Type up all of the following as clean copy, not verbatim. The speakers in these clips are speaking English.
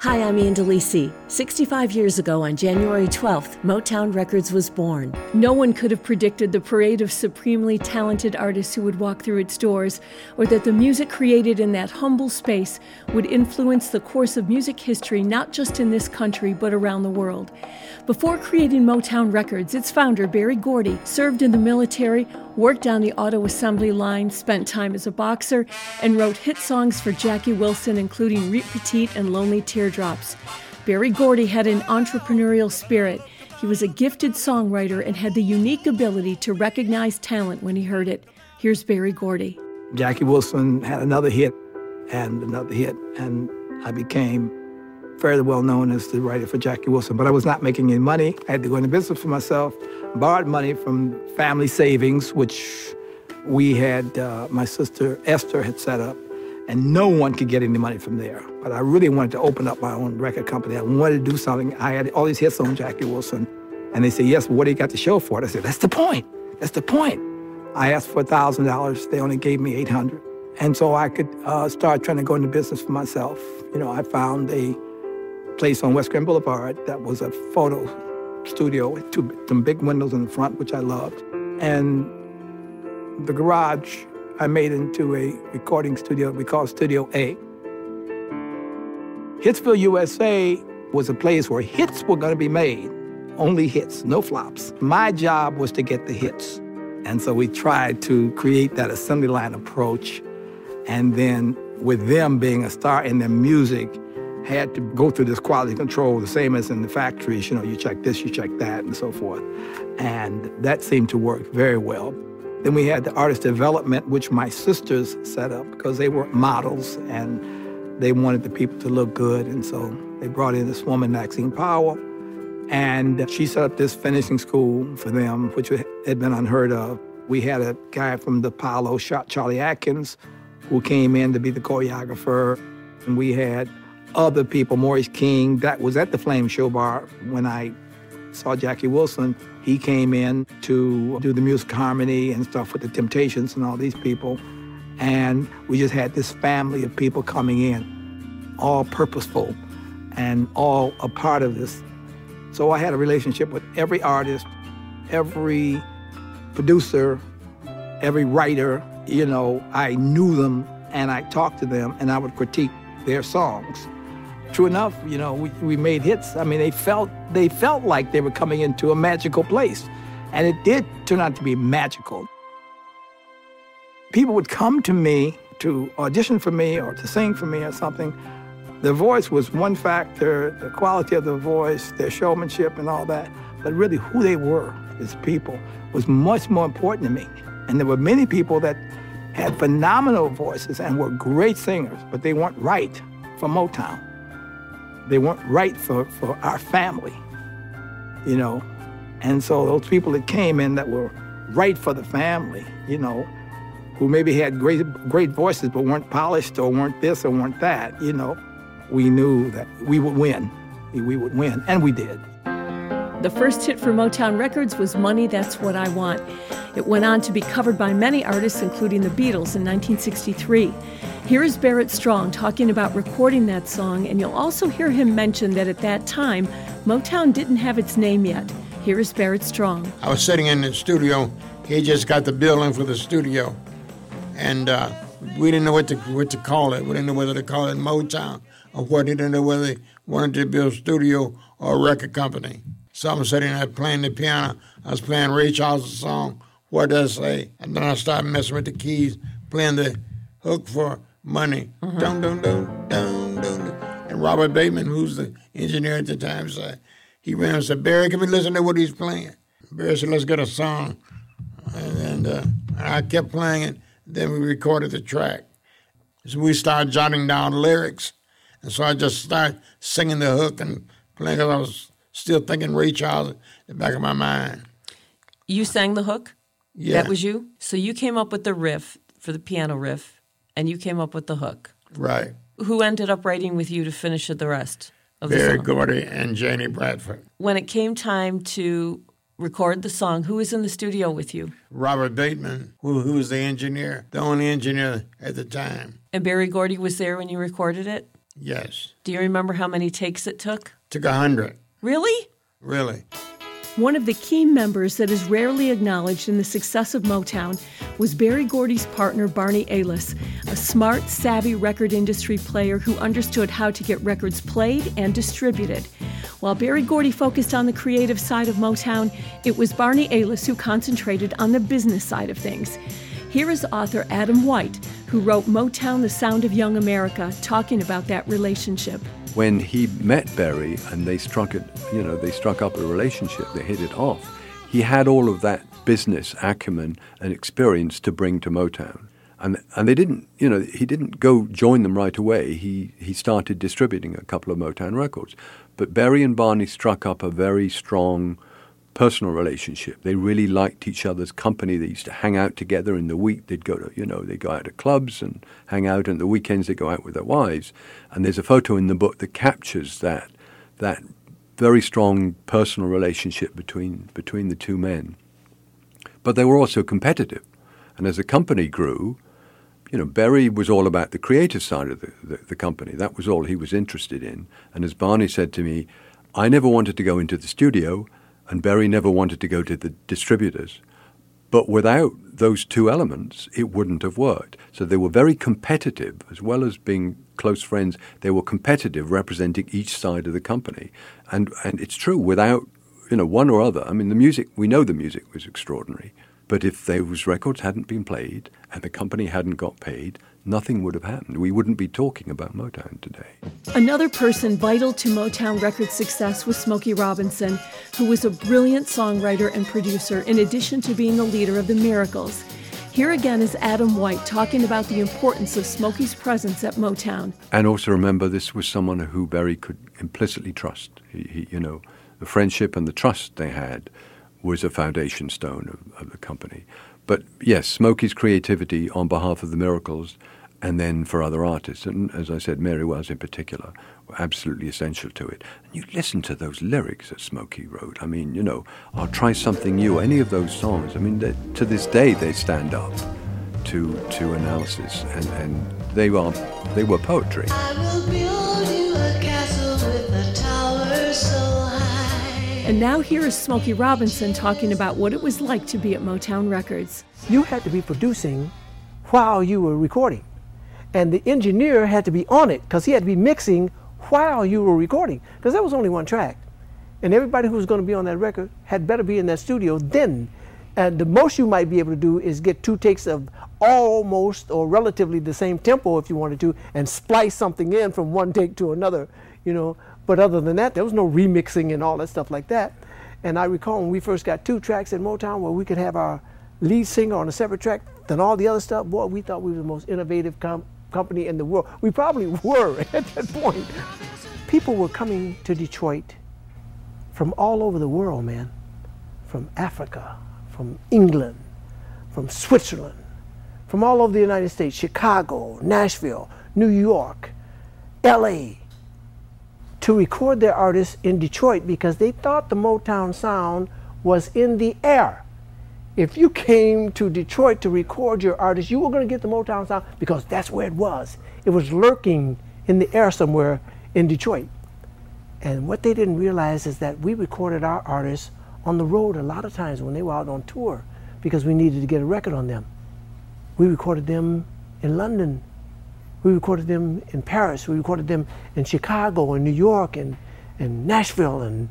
Hi, I'm Ian DeLisi. 65 years ago, on January 12th, Motown Records was born. No one could have predicted the parade of supremely talented artists who would walk through its doors, or that the music created in that humble space would influence the course of music history not just in this country, but around the world. Before creating Motown Records, its founder, Berry Gordy, served in the military, worked on the auto assembly line, spent time as a boxer, and wrote hit songs for Jackie Wilson, including Reet Petite and Lonely Teardrops. Berry Gordy had an entrepreneurial spirit. He was a gifted songwriter and had the unique ability to recognize talent when he heard it. Here's Berry Gordy. Jackie Wilson had another hit, and I became fairly well known as the writer for Jackie Wilson. But I was not making any money. I had to go into business for myself, borrowed money from family savings, which we had, my sister Esther had set up, and no one could get any money from there. But I really wanted to open up my own record company. I wanted to do something. I had all these hits on Jackie Wilson. And they said, yes, but what do you got to show for it? I said, that's the point. That's the point. I asked for $1,000. They only gave me $800. And so I could start trying to go into business for myself. You know, I found a place on West Grand Boulevard that was a photo studio with some big windows in the front, which I loved. And the garage I made into a recording studio we called Studio A. Hitsville, USA was a place where hits were going to be made. Only hits, no flops. My job was to get the hits. And so we tried to create that assembly line approach. And then with them being a star in their music, had to go through this quality control, the same as in the factories. You know, you check this, you check that, and so forth. And that seemed to work very well. Then we had the artist development, which my sisters set up because they were models and they wanted the people to look good. And so they brought in this woman, Maxine Powell, and she set up this finishing school for them, which had been unheard of. We had a guy from the Apollo, Charlie Atkins, who came in to be the choreographer. And we had other people, Maurice King, that was at the Flame Show Bar when I saw Jackie Wilson. He came in to do the music harmony and stuff with the Temptations and all these people. And we just had this family of people coming in, all purposeful and all a part of this. So I had a relationship with every artist, every producer, every writer. You know, I knew them and I talked to them and I would critique their songs. True enough, you know, we made hits. I mean, they felt like they were coming into a magical place. And it did turn out to be magical. People would come to me to audition for me or to sing for me or something. The voice was one factor, the quality of the voice, their showmanship and all that. But really who they were as people was much more important to me. And there were many people that had phenomenal voices and were great singers, but they weren't right for Motown. They weren't right for our family, you know. And so those people that came in that were right for the family, you know, who maybe had great voices but weren't polished or weren't this or weren't that, you know, we knew that we would win. We would win, and we did. The first hit for Motown Records was Money, That's What I Want. It went on to be covered by many artists, including the Beatles in 1963. Here is Barrett Strong talking about recording that song, and you'll also hear him mention that at that time, Motown didn't have its name yet. Here is Barrett Strong. I was sitting in the studio. He just got the building for the studio, and we didn't know what to call it. We didn't know whether to call it Motown or what. We didn't know whether they wanted to build a studio or a record company. So I'm sitting there playing the piano. I was playing Ray Charles' song, What Does It Say? And then I started messing with the keys, playing the hook for Money. Dun, dun, dun, dun, dun. And Robert Bateman, who's the engineer at the time, said, he ran and said, Barry, can we listen to what he's playing? Barry said, let's get a song. And I kept playing it. Then we recorded the track. So we started jotting down lyrics. And so I just started singing the hook and playing because I was still thinking Ray Charles in the back of my mind. You sang the hook? Yeah. That was you? So you came up with the riff for the piano riff, and you came up with the hook. Right. Who ended up writing with you to finish the rest of the Berry song? Gordy and Janie Bradford. When it came time to record the song, who was in the studio with you? Robert Bateman, who was the engineer, the only engineer at the time. And Berry Gordy was there when you recorded it? Yes. Do you remember how many takes it took? Took 100. Really? Really. One of the key members that is rarely acknowledged in the success of Motown was Berry Gordy's partner, Barney Alice, a smart, savvy record industry player who understood how to get records played and distributed. While Berry Gordy focused on the creative side of Motown, it was Barney Alice who concentrated on the business side of things. Here is author Adam White, who wrote Motown, The Sound of Young America, talking about that relationship. When he met Berry and they struck up a relationship, they hit it off, he had all of that business acumen and experience to bring to Motown. And they didn't, he didn't go join them right away. He started distributing a couple of Motown records. But Berry and Barney struck up a very strong personal relationship. They really liked each other's company. They used to hang out together in the week. They'd go to, they go out to clubs and hang out, and the weekends they go out with their wives. And there's a photo in the book that captures that very strong personal relationship between the two men. But they were also competitive. And as the company grew, Berry was all about the creative side of the company. That was all he was interested in. And as Barney said to me, I never wanted to go into the studio, and Berry never wanted to go to the distributors. But without those two elements, it wouldn't have worked. So they were very competitive, as well as being close friends. They were competitive, representing each side of the company. And it's true, without one or other. I mean, we know the music was extraordinary. But if those records hadn't been played and the company hadn't got paid, nothing would have happened. We wouldn't be talking about Motown today. Another person vital to Motown Records' success was Smokey Robinson, who was a brilliant songwriter and producer in addition to being the leader of the Miracles. Here again is Adam White talking about the importance of Smokey's presence at Motown. And also remember, this was someone who Berry could implicitly trust. The friendship and the trust they had was a foundation stone of the company. But yes, Smokey's creativity on behalf of the Miracles and then for other artists, and as I said, Mary Wells in particular, were absolutely essential to it. And you listen to those lyrics that Smokey wrote. I mean, I'll try something new. Any of those songs, I mean, to this day they stand up to analysis, and they were poetry. I will build you a castle with a tower so high. And now here is Smokey Robinson talking about what it was like to be at Motown Records. You had to be producing while you were recording. And the engineer had to be on it because he had to be mixing while you were recording, because there was only one track. And everybody who was going to be on that record had better be in that studio then. And the most you might be able to do is get 2 takes of almost or relatively the same tempo if you wanted to, and splice something in from one take to another, But other than that, there was no remixing and all that stuff like that. And I recall when we first got 2 tracks in Motown where we could have our lead singer on a separate track than all the other stuff, boy, we thought we were the most innovative company in the world. We probably were at that point. People were coming to Detroit from all over the world, man. From Africa, from England, from Switzerland, from all over the United States, Chicago, Nashville, New York, LA, to record their artists in Detroit because they thought the Motown sound was in the air. If you came to Detroit to record your artist, you were going to get the Motown sound because that's where it was. It was lurking in the air somewhere in Detroit. And what they didn't realize is that we recorded our artists on the road a lot of times when they were out on tour because we needed to get a record on them. We recorded them in London. We recorded them in Paris. We recorded them in Chicago and New York and Nashville and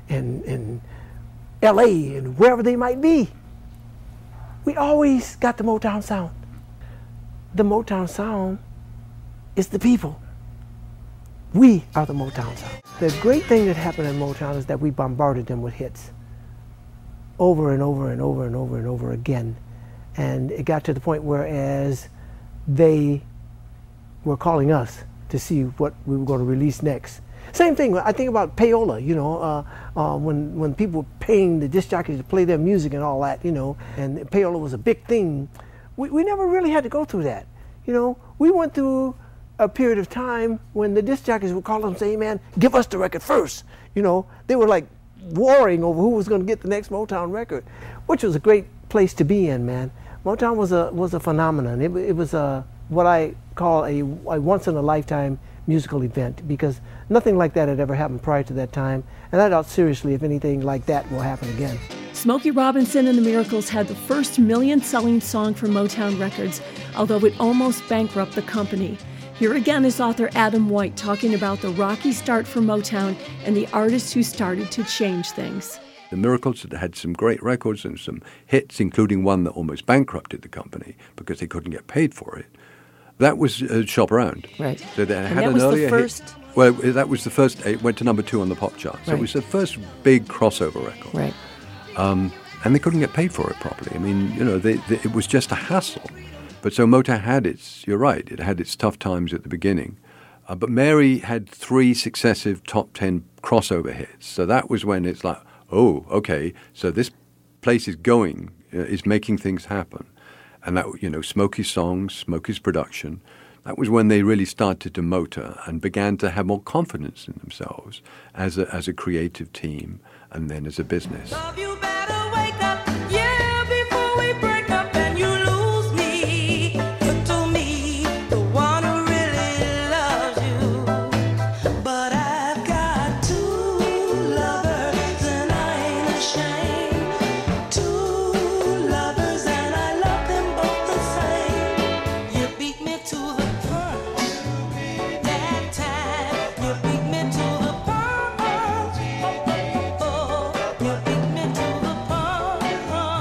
LA and wherever they might be. We always got the Motown sound. The Motown sound is the people. We are the Motown sound. The great thing that happened at Motown is that we bombarded them with hits over and over and over and over and over again. And it got to the point where as they were calling us to see what we were going to release next. Same thing, I think about payola, when people were paying the disc jockeys to play their music and all that, and payola was a big thing. We never really had to go through that. We went through a period of time when the disc jockeys would call them and say, hey, man, give us the record first. They were like warring over who was going to get the next Motown record, which was a great place to be in, man. Motown was a phenomenon. It was what I call a once-in-a-lifetime musical event, because nothing like that had ever happened prior to that time, and I doubt seriously if anything like that will happen again. Smokey Robinson and the Miracles had the first million-selling song for Motown Records, although it almost bankrupted the company. Here again is author Adam White talking about the rocky start for Motown and the artists who started to change things. The Miracles had some great records and some hits, including one that almost bankrupted the company because they couldn't get paid for it. That was Shop Around. Right. So they and had that an was earlier the first... hit. Well, that was the first. It went to number 2 on the pop chart. So Right. it was the first big crossover record. Right. And they couldn't get paid for it properly. I mean, it was just a hassle. But so Motown had you're right, it had its tough times at the beginning. But Mary had 3 successive top 10 crossover hits. So that was when it's like, oh, okay, so this place is making things happen. And that, Smokey's songs, Smokey's production, that was when they really started to motor and began to have more confidence in themselves as a creative team and then as a business. Love, you better wake up, yeah, before we break up and you lose me. You're to me the one who really loves you. But I've got 2 lovers and I ain't ashamed. 2 lovers and I love them both the same. You beat me to the punch that time. You beat me to the punch. You beat me to the punch.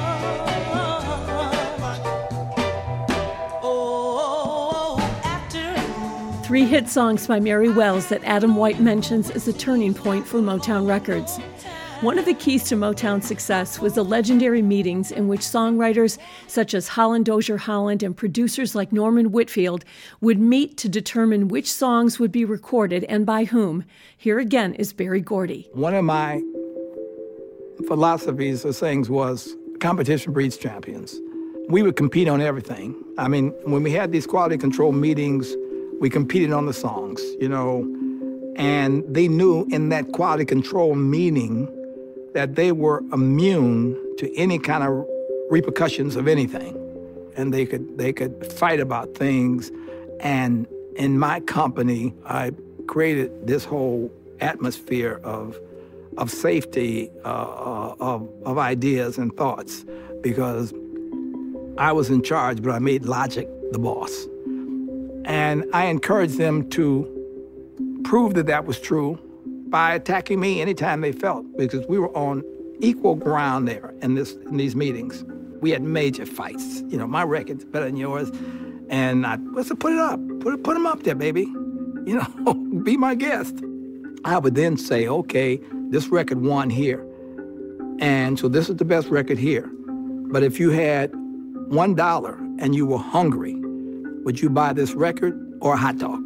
Oh, after 3 hit songs by Mary Wells that Adam White mentions as a turning point for Motown Records. One of the keys to Motown's success was the legendary meetings in which songwriters such as Holland Dozier Holland and producers like Norman Whitfield would meet to determine which songs would be recorded and by whom. Here again is Berry Gordy. One of my philosophies or sayings was competition breeds champions. We would compete on everything. I mean, when we had these quality control meetings, we competed on the songs, and they knew in that quality control meeting that they were immune to any kind of repercussions of anything. And they could fight about things. And in my company, I created this whole atmosphere of safety, of ideas and thoughts, because I was in charge, but I made logic the boss. And I encouraged them to prove that that was true by attacking me anytime they felt, because we were on equal ground there in these meetings. We had major fights. My record's better than yours. And I said, put it up. Put them up there, baby. Be my guest. I would then say, okay, this record won here. And so this is the best record here. But if you had $1 and you were hungry, would you buy this record or a hot dog?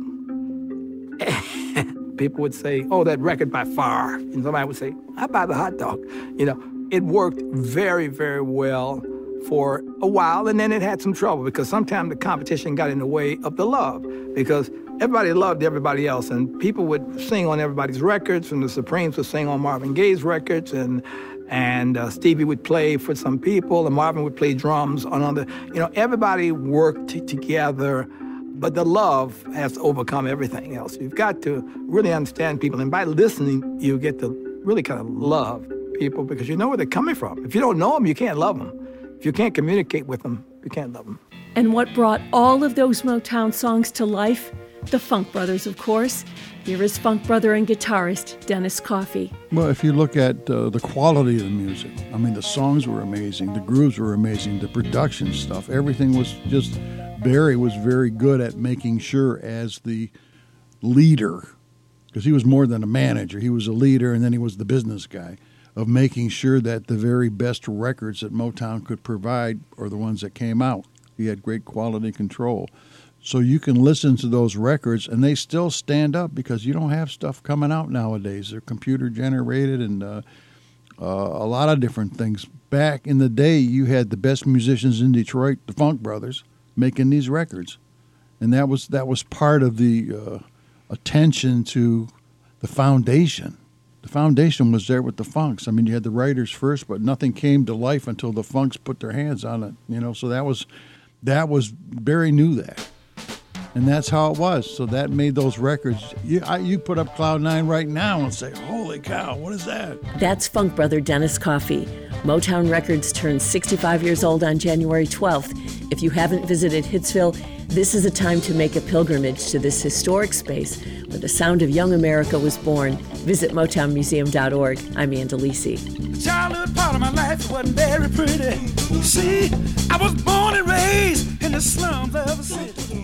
People would say, oh, that record by far. And somebody would say, I buy the hot dog. It worked very, very well for a while, and then it had some trouble because sometimes the competition got in the way of the love, because everybody loved everybody else, and people would sing on everybody's records, and the Supremes would sing on Marvin Gaye's records, and Stevie would play for some people, and Marvin would play drums on other. Everybody worked together. But the love has to overcome everything else. You've got to really understand people. And by listening, you get to really kind of love people because you know where they're coming from. If you don't know them, you can't love them. If you can't communicate with them, you can't love them. And what brought all of those Motown songs to life? The Funk Brothers, of course. Here is funk brother and guitarist Dennis Coffey. Well, if you look at the quality of the music, I mean, the songs were amazing, the grooves were amazing, the production stuff, everything was just... Barry was very good at making sure as the leader, because he was more than a manager, he was a leader and then he was the business guy, of making sure that the very best records that Motown could provide are the ones that came out. He had great quality control. So you can listen to those records and they still stand up because you don't have stuff coming out nowadays. They're computer generated and a lot of different things. Back in the day, you had the best musicians in Detroit, the Funk Brothers, making these records, and that was part of the attention to the foundation. The foundation was there with the Funks. I mean, you had the writers first, but nothing came to life until the Funks put their hands on it. So that was Barry knew that. And that's how it was. So that made those records. You put up Cloud 9 right now and say, holy cow, what is that? That's funk brother Dennis Coffey. Motown Records turns 65 years old on January 12th. If you haven't visited Hitsville, this is a time to make a pilgrimage to this historic space where the sound of young America was born. Visit MotownMuseum.org. I'm Andalisi. The childhood part of my life wasn't very pretty. See, I was born and raised in the slums of a city.